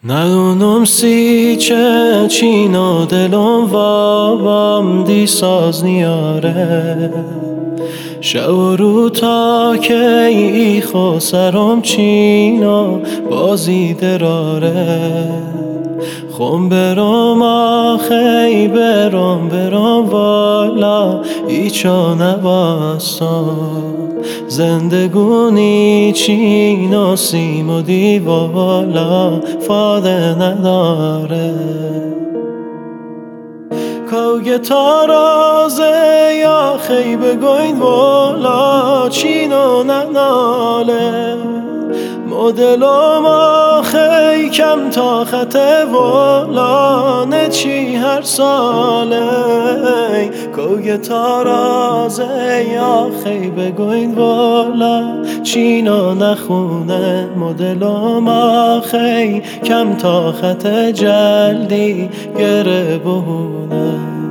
ندونم سی چه چینا دلم وابم دی ساز نیاره شب و رو تا که ای خو سرم چینا بازی دراره خم برام آخی برام والا ایچا نباستم زندگونی چینا سیم و دیوالا فاده نداره کوگه تارازه یا خی بگوین والا چینو نناله مدلم آخی کم تا خطه والا نچی هر ساله کوگه تارازه یا خی بگوین والا چینو نخونه مدلم آخی کم تا خطه جلدی گره بهونه